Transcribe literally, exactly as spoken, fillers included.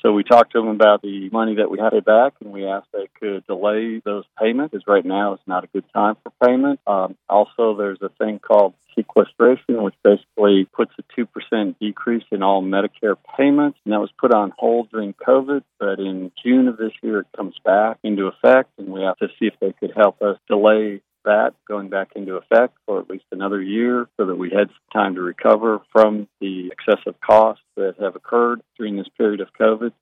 So we talked to them about the money that we had to pay back, and we asked they could delay those payments, because right now is not a good time for payment. Um, also, there's a thing called sequestration, which basically puts a two percent decrease in all Medicare payments, and that was put on hold during COVID, but in June of this year it comes back into effect, and we have to see if they could help us delay that going back into effect for at least another year so that we had time to recover from the excessive costs that have occurred during this period of COVID.